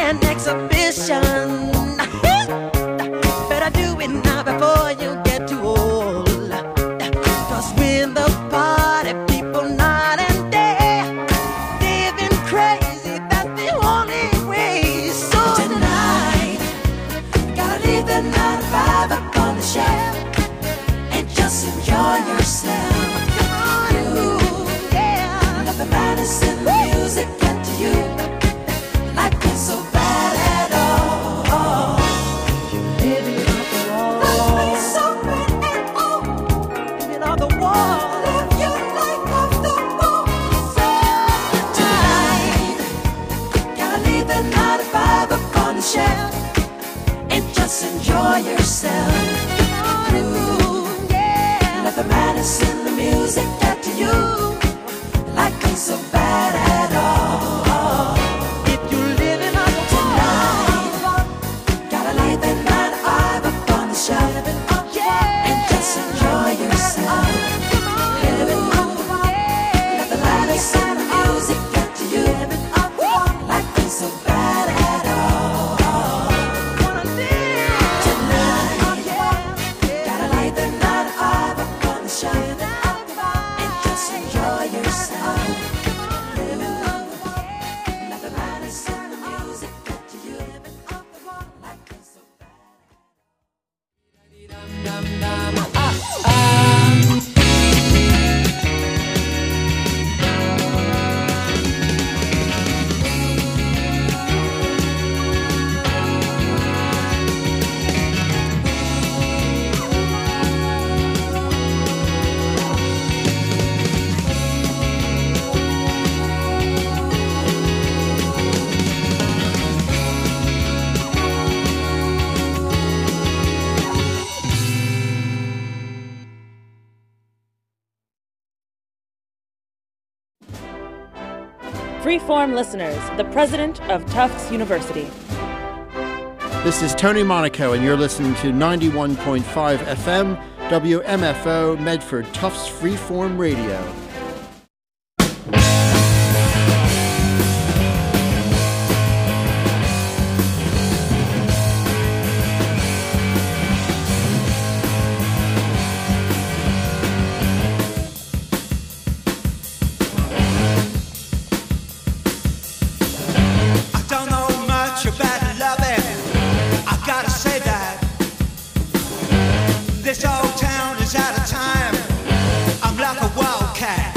an exhibition. Better do it now before you get too old. 'Cause when the party people night and day, living crazy, that's the only way. So tonight, gotta leave the 9 to 5 up on the shelf and just enjoy yourself. Let the madness in the music get to you. Life ain't so bad at all. Living off the wall. Life ain't so bad at all. Living off the wall. Live your life off the wall. So tonight, gotta leave the 9 to 5 up on the shelf and just enjoy yourself. Let the madness in the music get to you. Life ain't so bad at all. If you're living on the tonight, gotta leave the 9 to 5 up on the shelf and just enjoy yourself. Let the madness in the music get to you. Life ain't so bad at all. Tonight, gotta leave the 9 to 5 up on the shelf and just enjoy yourself. Let the madness in the music get to you. Life ain't so bad. Freeform listeners, the president of Tufts University. This is Tony Monaco, and you're listening to 91.5 FM, WMFO, Medford, Tufts Freeform Radio. This old town is out of time. I'm like a wildcat.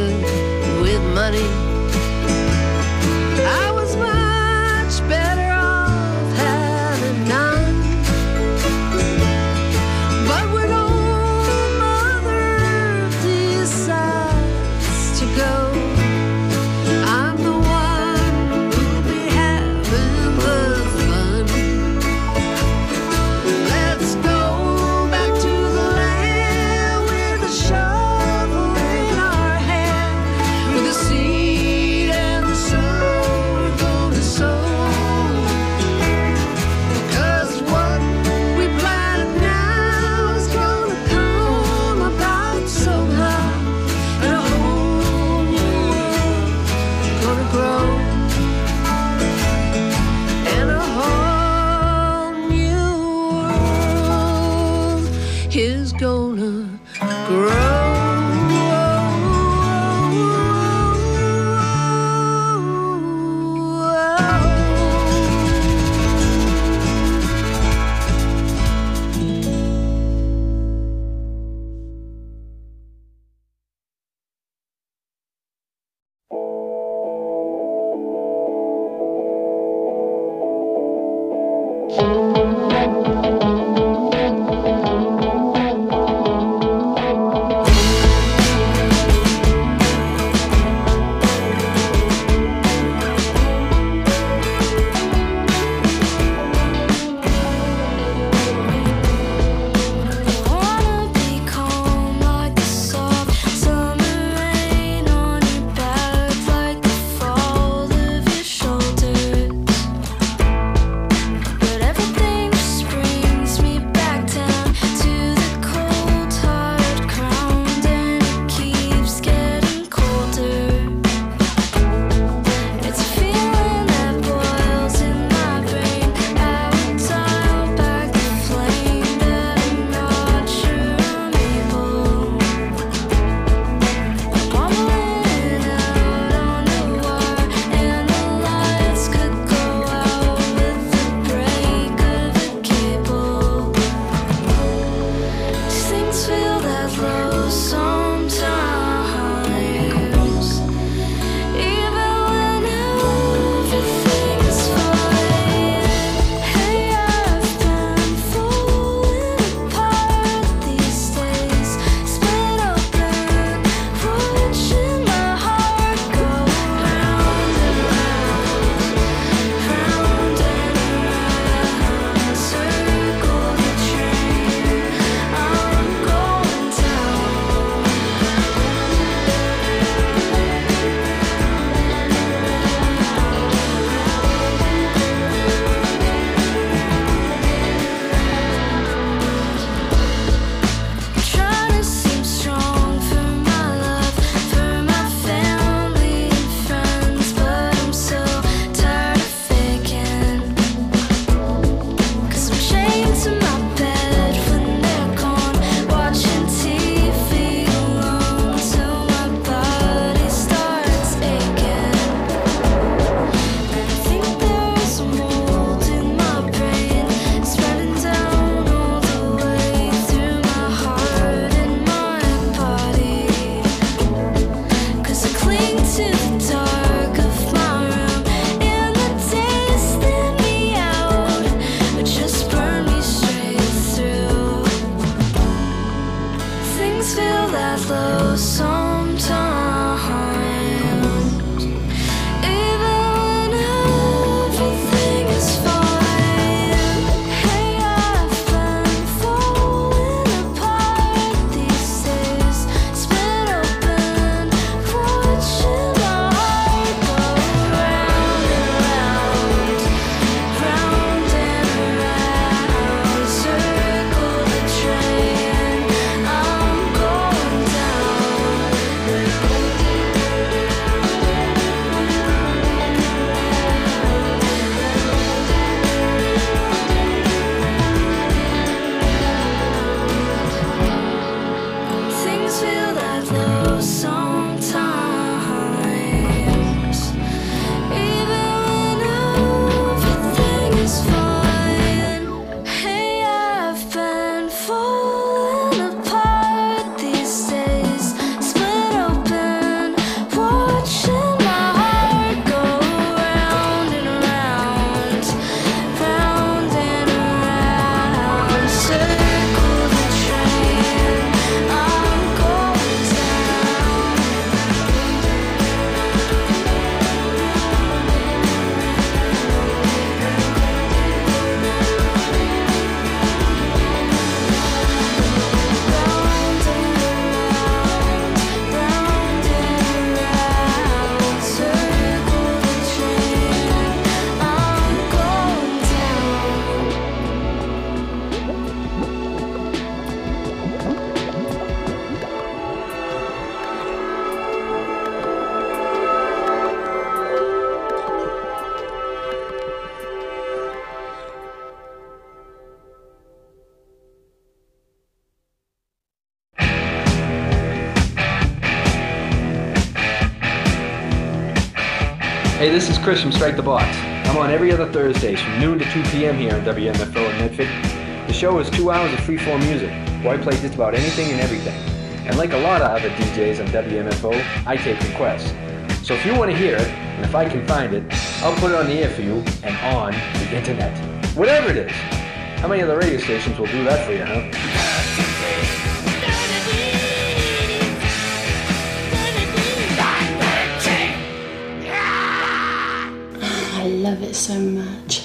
good with money. I was much better off having none. But when old mother decides to go, I'm the one who'll be having the fun. Let's go back to the land with a shovel in our hand, with a seed and the soul we're gonna sow. 'Cause what we planted now is gonna come about somehow, and a whole new Hey, this is Chris from Strike the Box. I'm on every other Thursdays from noon to 2 p.m. here on WMFO in Medford. The show is 2 hours of freeform music, where I play just about anything and everything. And like a lot of other DJs on WMFO, I take requests. So if you want to hear it, and if I can find it, I'll put it on the air for you and on the internet. Whatever it is. How many other radio stations will do that for you, huh? I love it so much.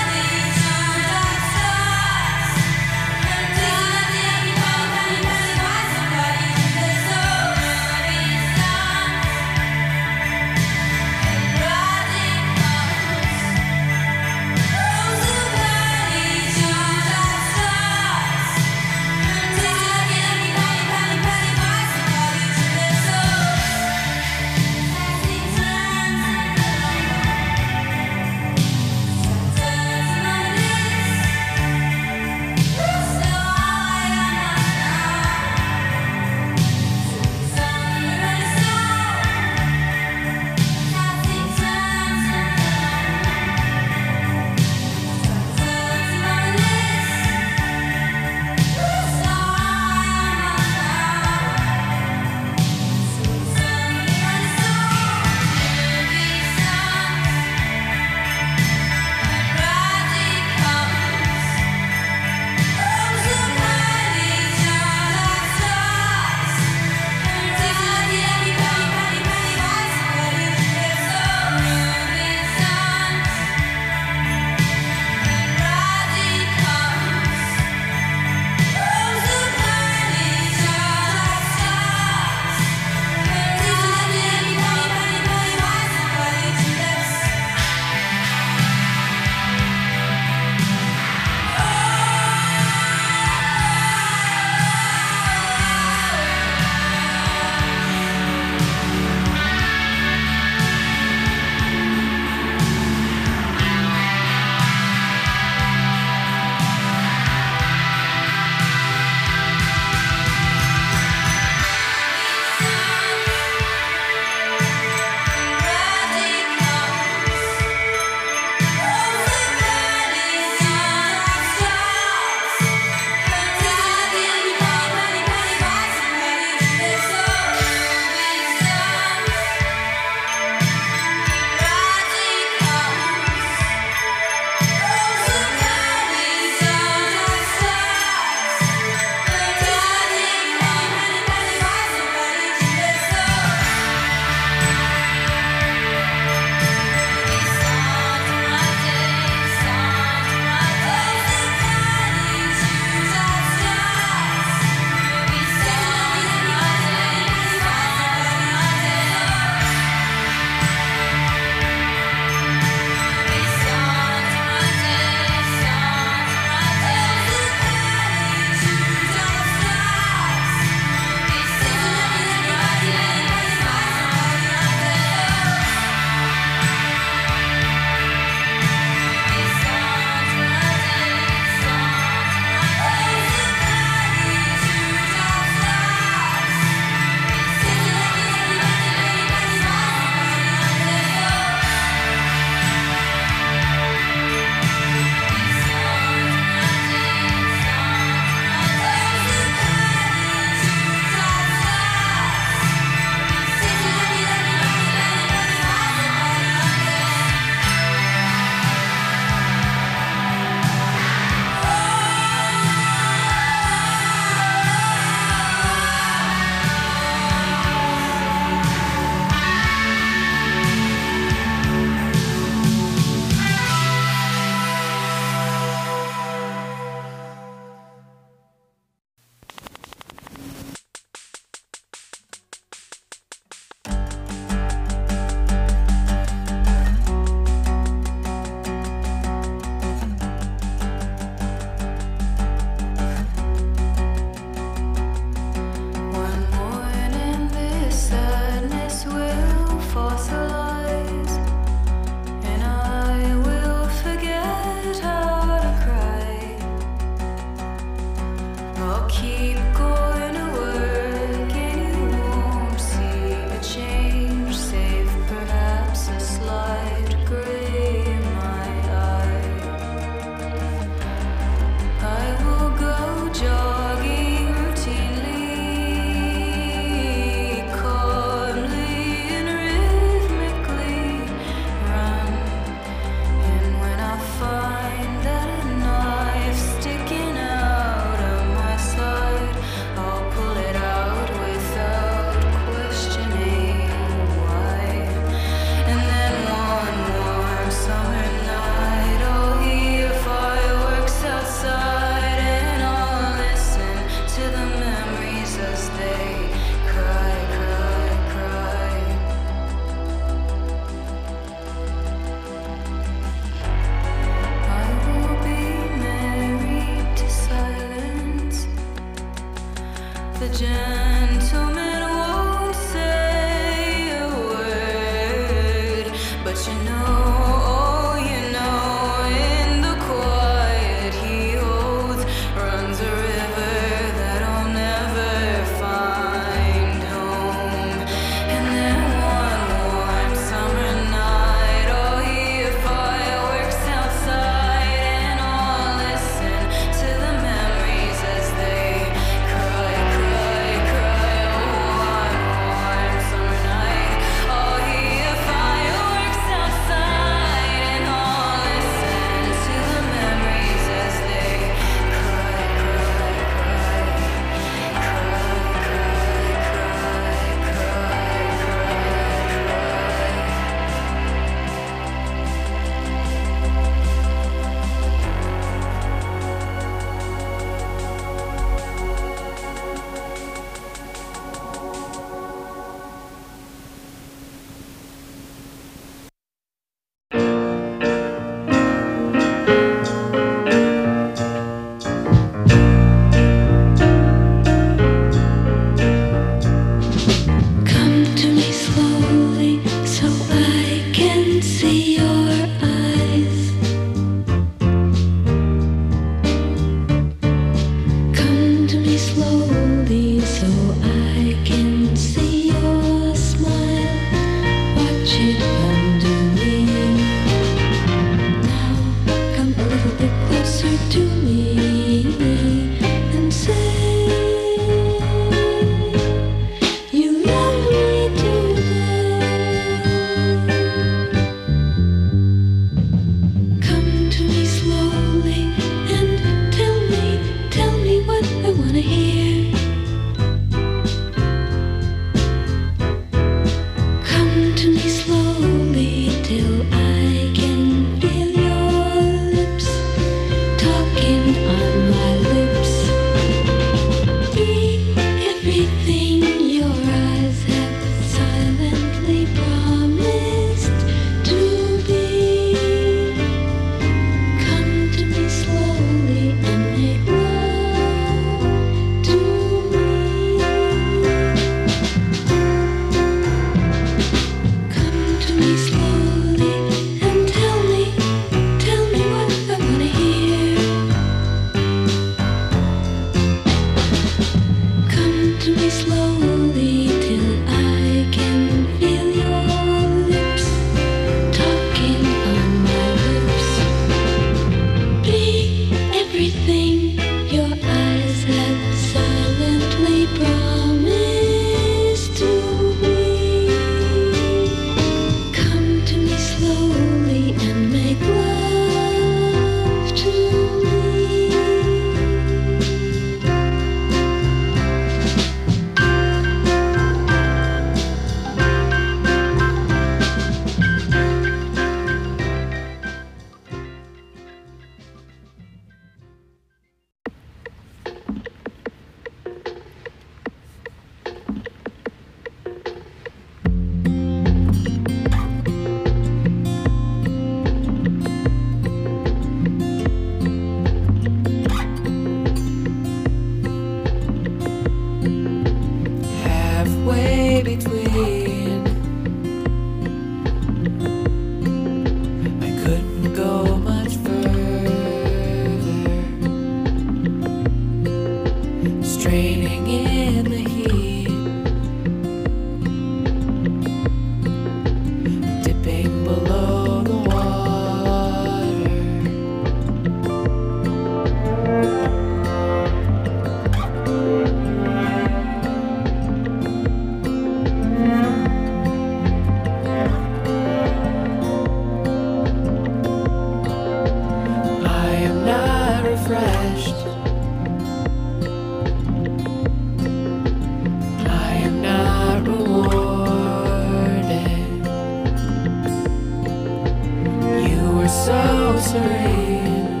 was so serene.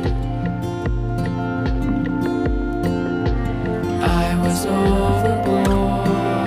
I was overboarded.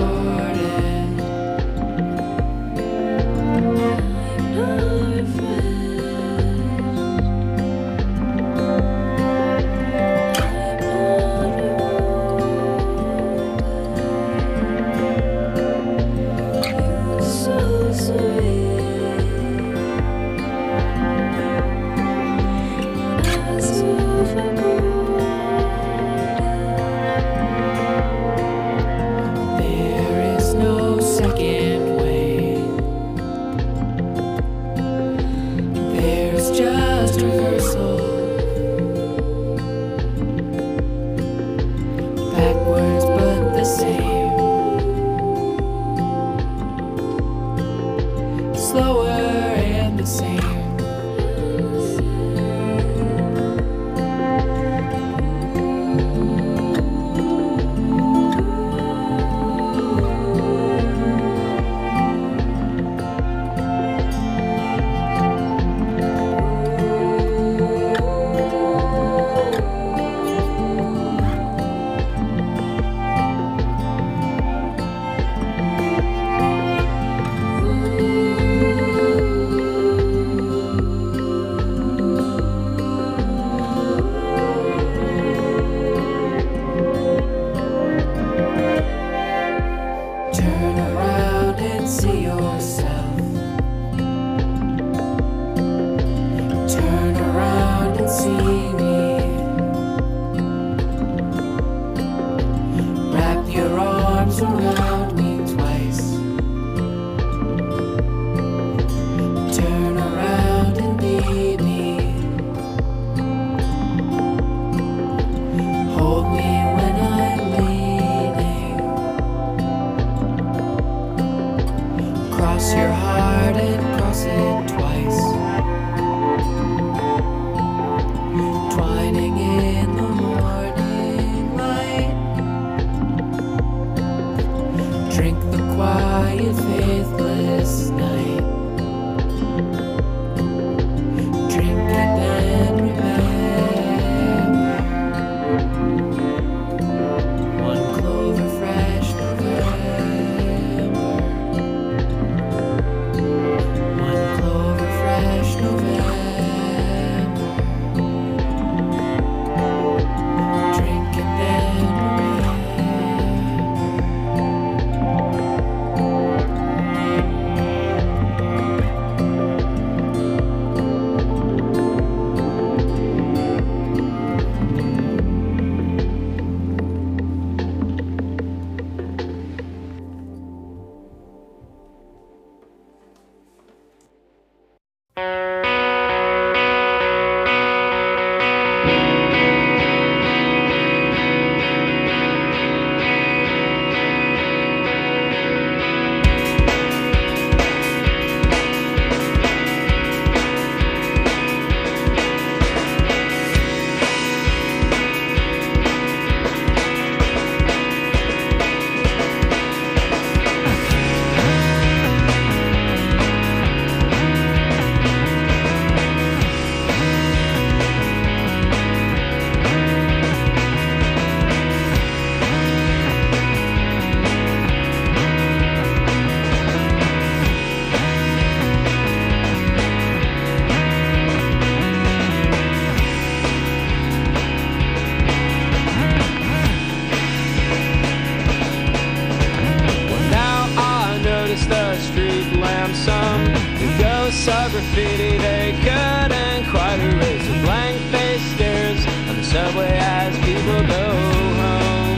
graffiti they couldn't quite erase. The blank-faced stares on the subway as people go home.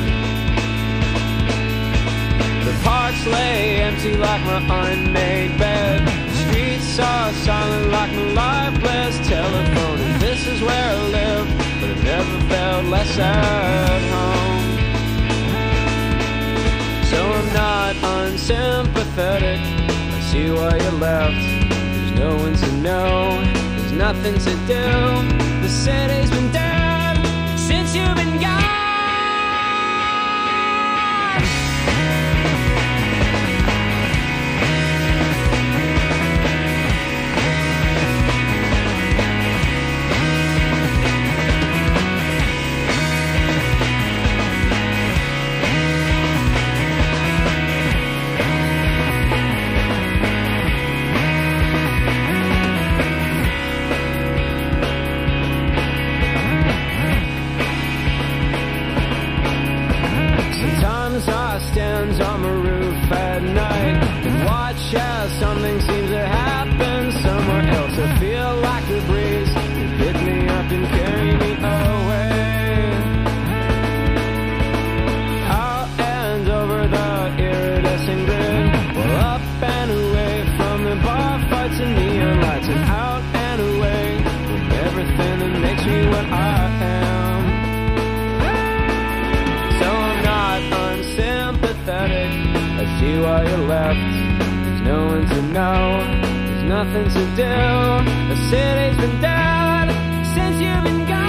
The parks lay empty like my unmade bed. The streets are silent like my lifeless telephone. And this is where I live, but I've never felt less at home. So I'm not unsympathetic. I see why you left. There's no one to know. There's nothing to do. The city's been dead since you've been gone. Tufts. There's no one to know, there's nothing to do. The city's been dead since you've been gone.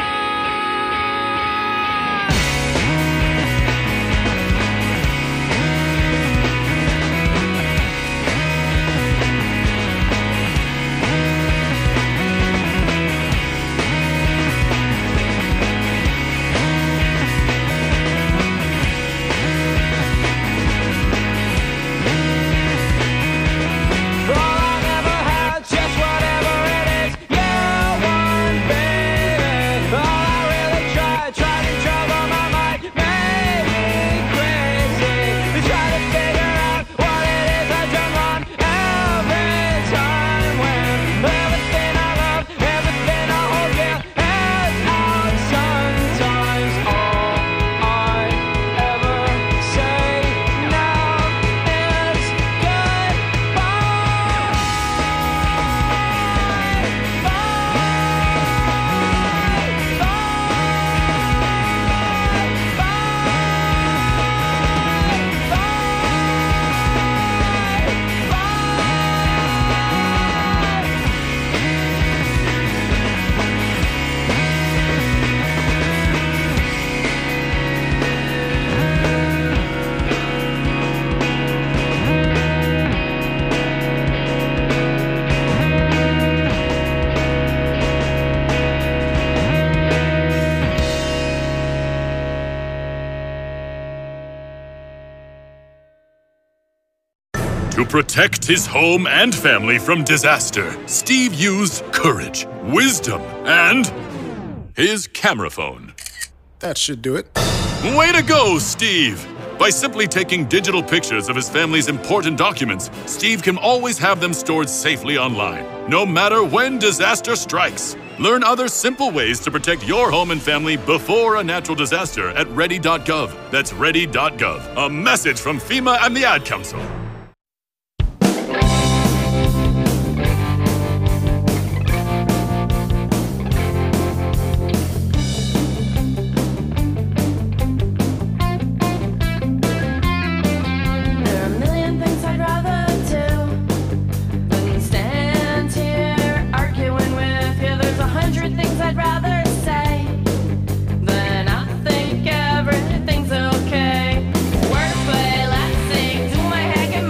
To protect his home and family from disaster, Steve used courage, wisdom, and his camera phone. That should do it. Way to go, Steve! By simply taking digital pictures of his family's important documents, Steve can always have them stored safely online, no matter when disaster strikes. Learn other simple ways to protect your home and family before a natural disaster at ready.gov. That's ready.gov. A message from FEMA and the Ad Council. Everything's okay. Wordplay, laughing, do my hack and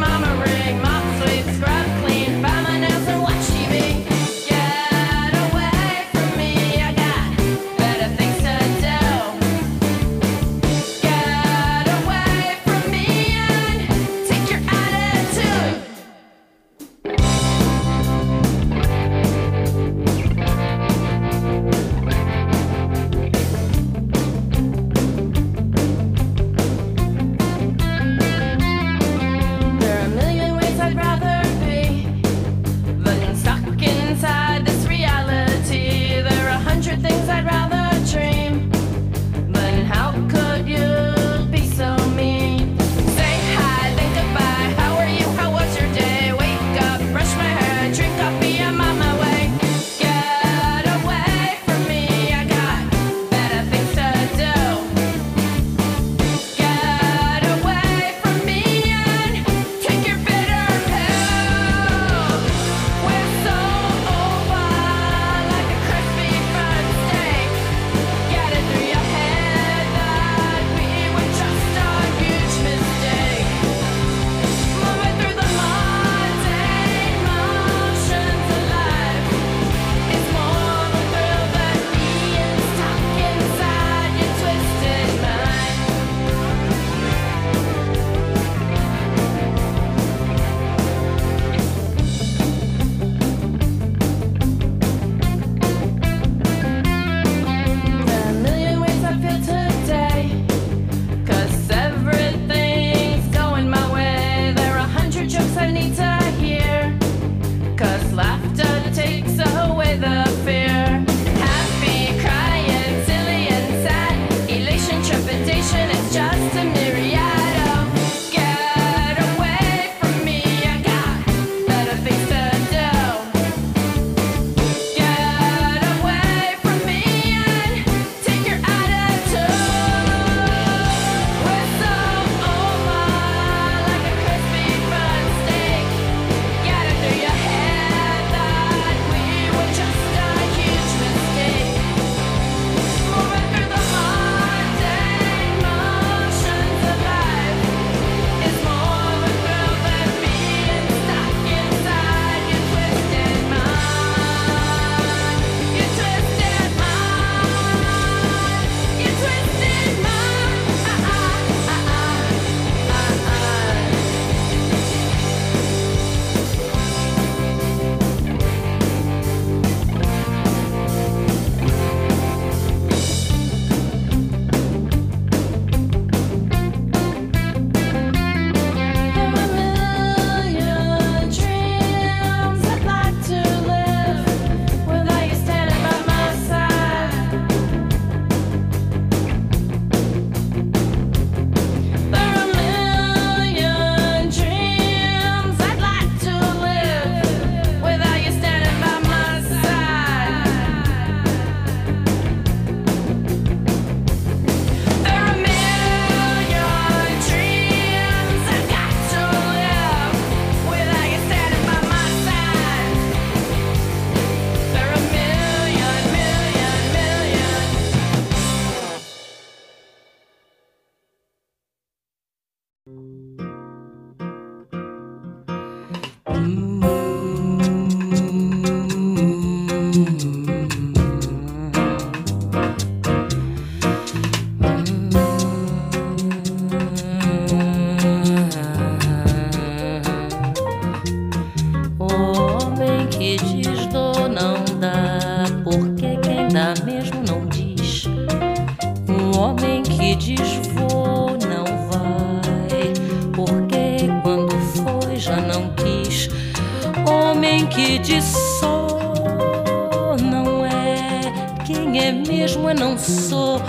de só não é. Quem é mesmo eu não sou.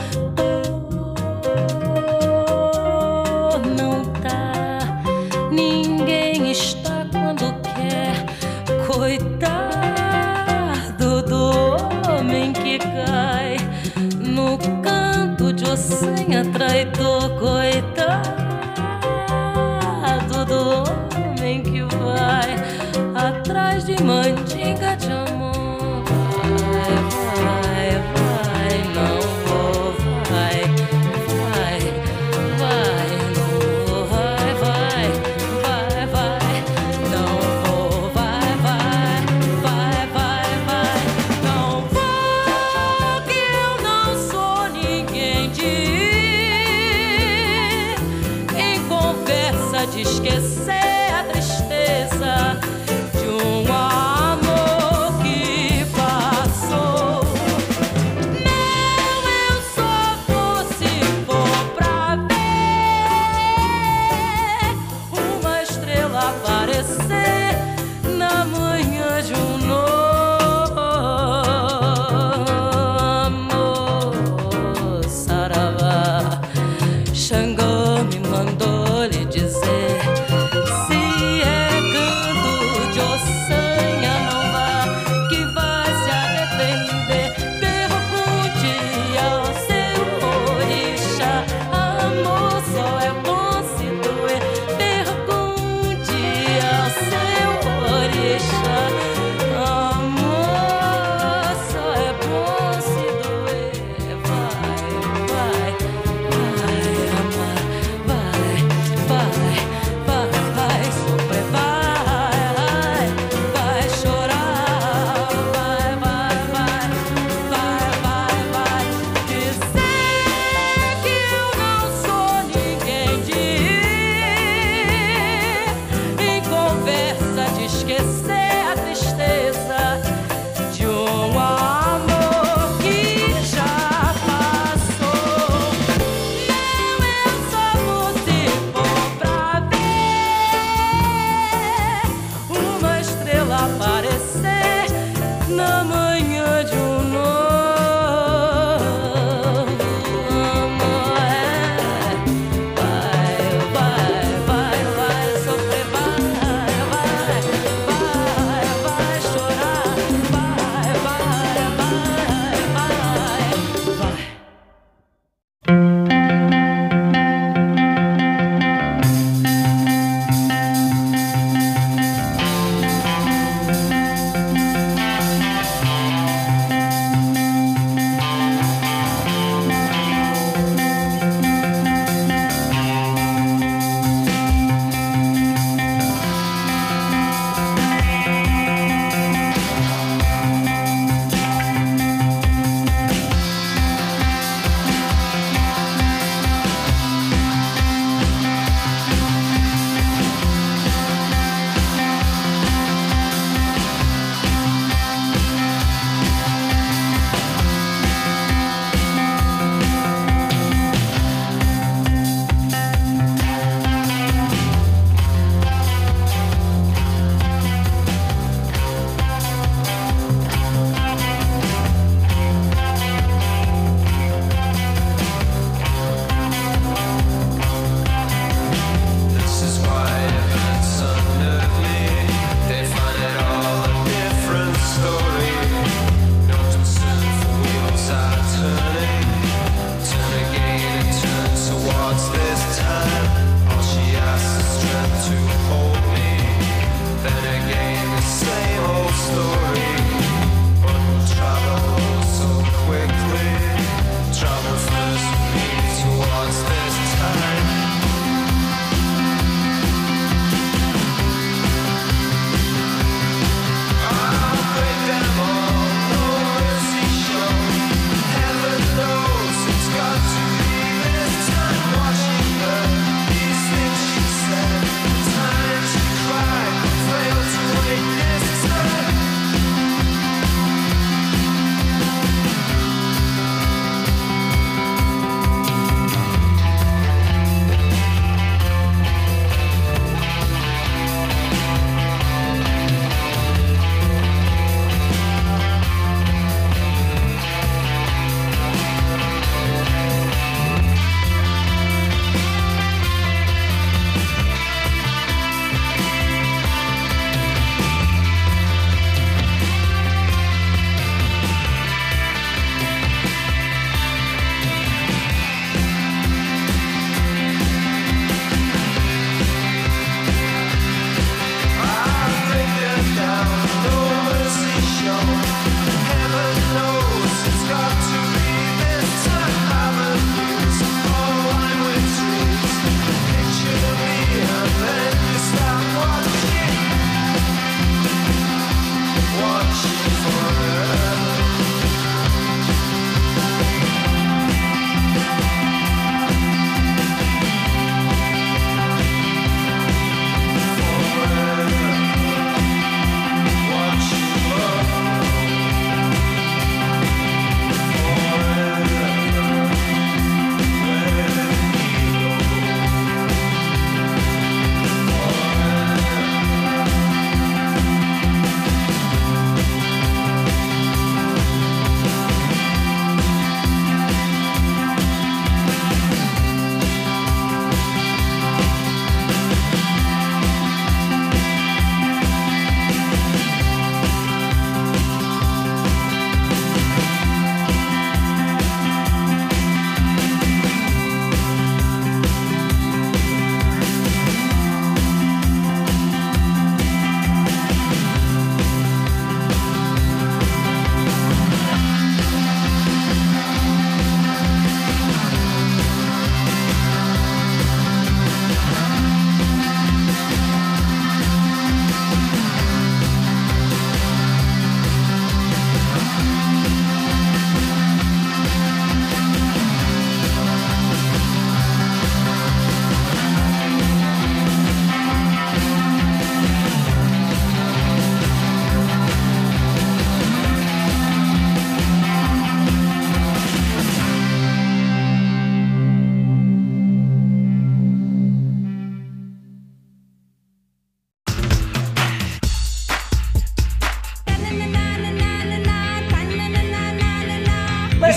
Não tá, ninguém está quando quer. Coitado do homem que cai no canto de ossenha traidor. Coitado do homem que vai atrás de mandinga de amor. Vai, vai, não vou, vai, vai, vai, não vou, vai, vai, vai, vai, não vou, vai, vai, vai, vai, vai, não vou, que eu não sou ninguém de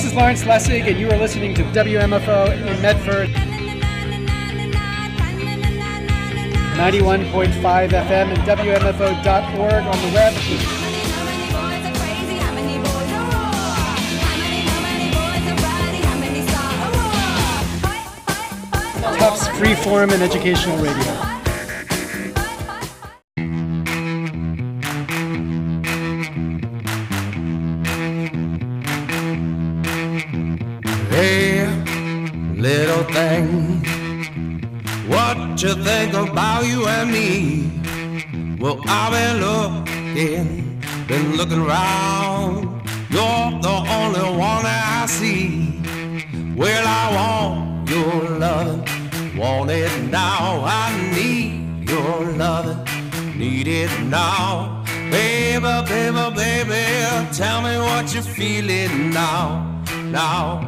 This is Lawrence Lessig, and you are listening to WMFO in Medford. 91.5 FM and WMFO.org on the web. Tufts Freeform and Educational Radio. Hey, little thing, what you think about you and me? Well, I've been looking around. You're the only one that I see. Well, I want your love, want it now. I need your love, need it now. Baby, baby, baby, tell me what you're feeling now. Now.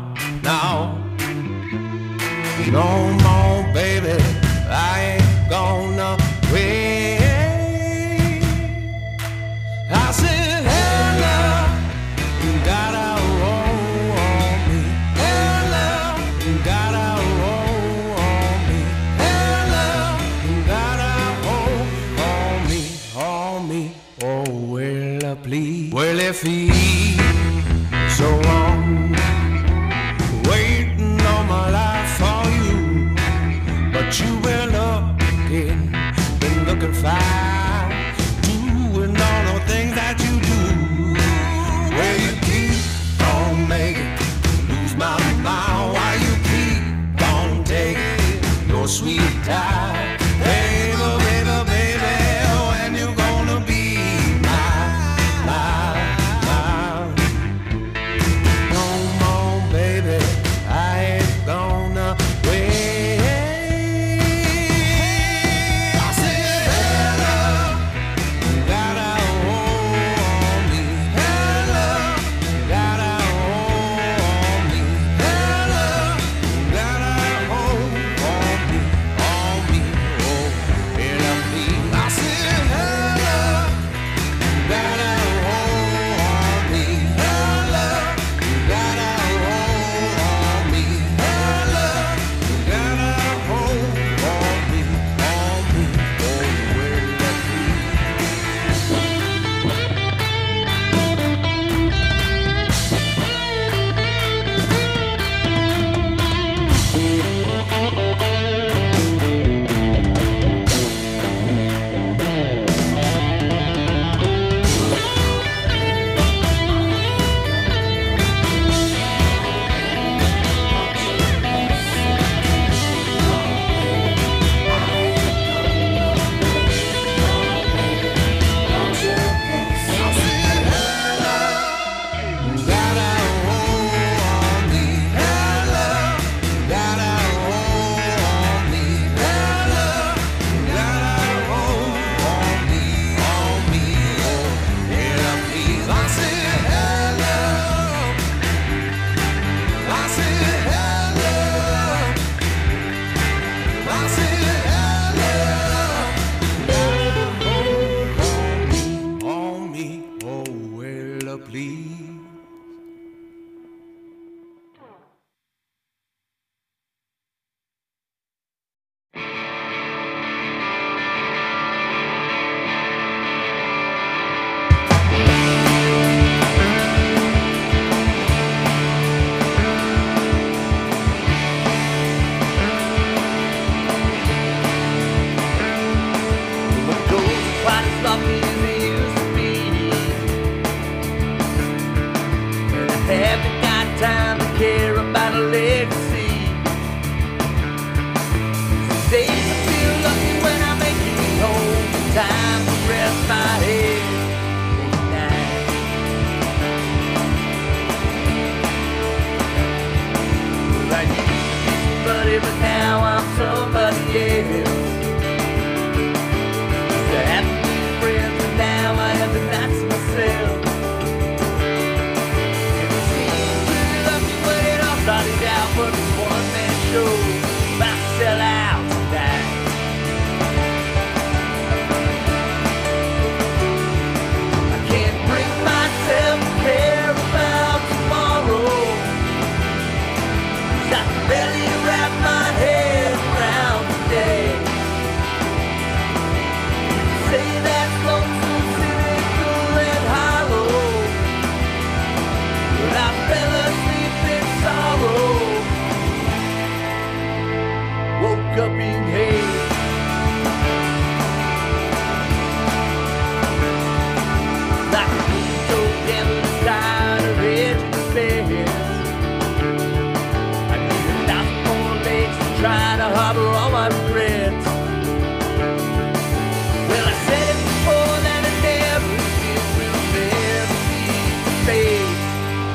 Come on, baby, I ain't gonna wait. I said, hey, love, you gotta roll on me. Hey, love, you gotta roll on me. Hey, love, you gotta hold on me. Oh, well, please. Well, if he's so long waiting all my life for you, but you been looking fine, doing all the things that you do. Well, you keep on making lose my mind, while you keep on taking your sweet time. Baby, baby, baby, when you gonna be mine? Come on, baby, I ain't gonna wait. I said, hey, love, you gotta hold on me. Hey, love, you gotta hold on me. Hey, love, you gotta hold on me. Oh, yeah, please. I said, hey, love, you gotta hold on me. Hey, love, you gotta hold on me. Hey, love, you gotta hold on me. Oh, well, let me.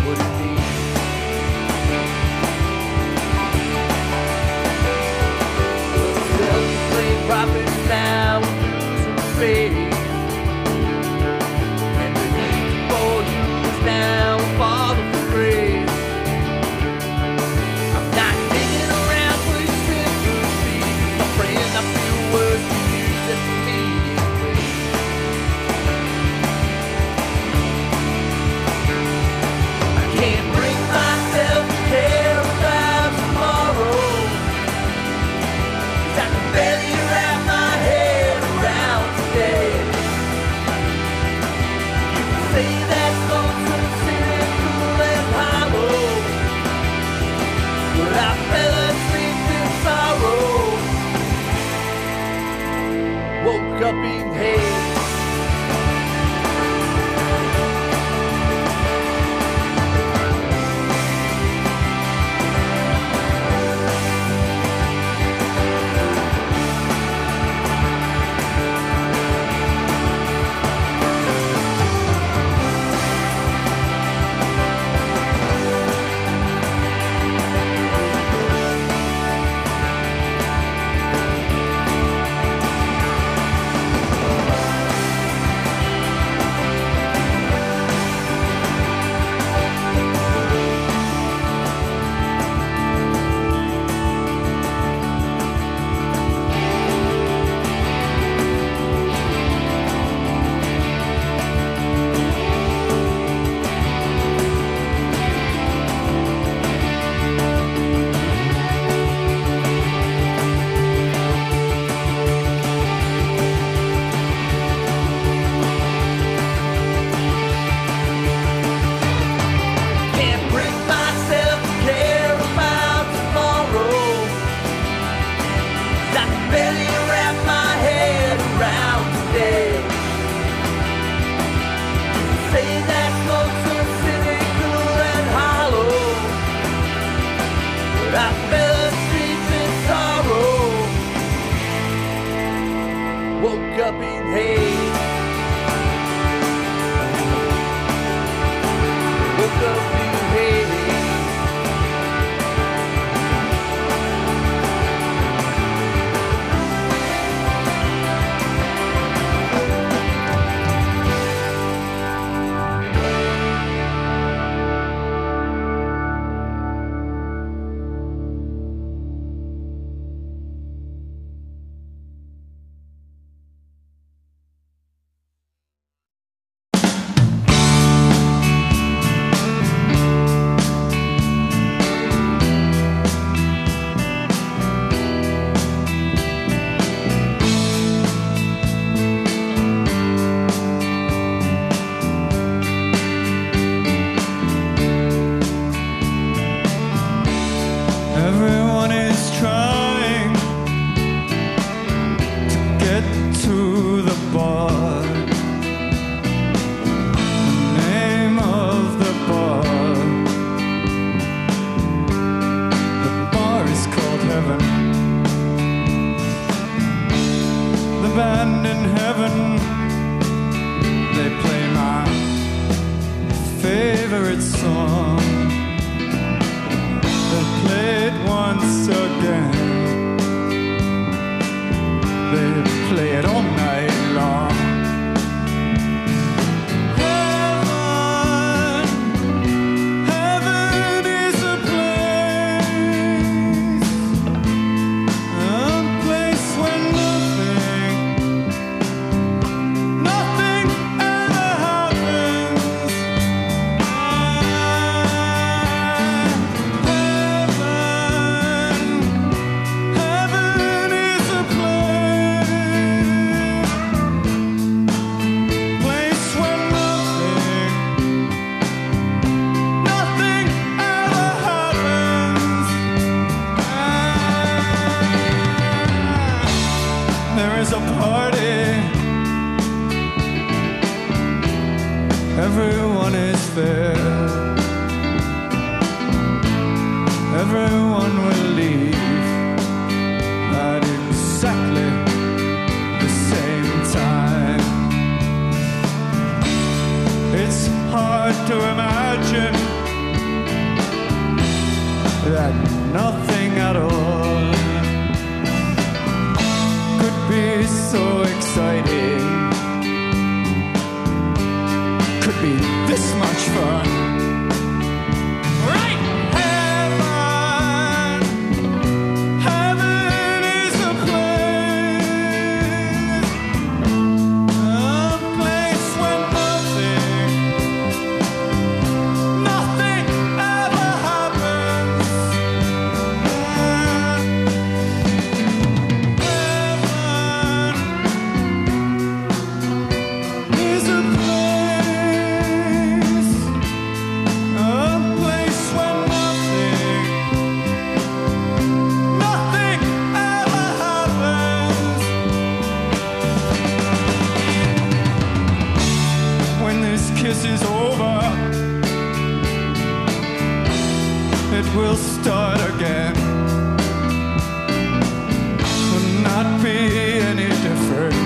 what it needs. Self-proclaimed prophets now losing faith, and the need for you is now fall of grace. I'm not digging around for your sympathy. My friend, I feel worse for you than for me. I can't bring myself to care about tomorrow, 'cause I can barely wrap my head around today. You can say that's lonesome, cynical and hollow, but I fell asleep in sorrow, woke up in hate. Can't bring myself to care about tomorrow, 'cause I can barely wrap my head around today. You can say that's lonesome, cynical and hollow, but I fell asleep in sorrow, woke up in hate. Woke up in hate. Everyone is trying to get to the bar. The name of the bar is called Heaven. The band in heaven, they play my favorite song. They'll play it once again. They play it all night long. Heaven is a place where nothing ever happens. Heaven is a place where nothing ever happens. There is a party. Everyone is there. Everyone will leave at exactly the same time. It's hard to imagine that nothing at all could be so exciting, could be this much fun. Right? Heaven, heaven is a place where nothing ever happens. Heaven is a place where nothing ever happens. When this kiss is over, it will start again. Will not be any different.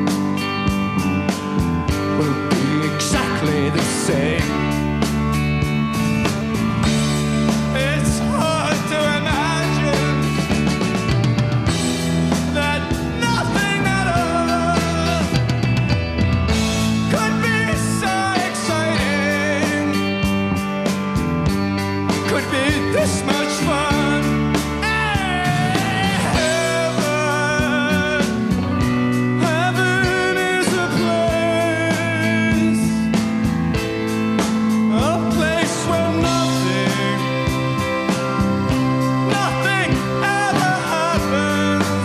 Will be exactly the same. It's hard to imagine that nothing at all could be so exciting, could be this much fun. Heaven is a place where nothing ever happens.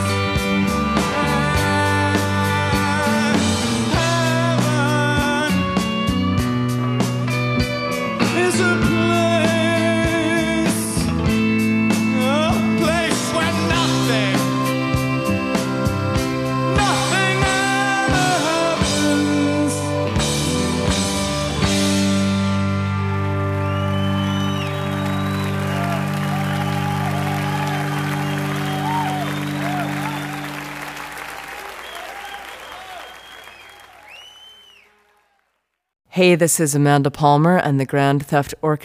Heaven is a place where nothing ever happens. Hey, this is Amanda Palmer and the Grand Theft Orchestra.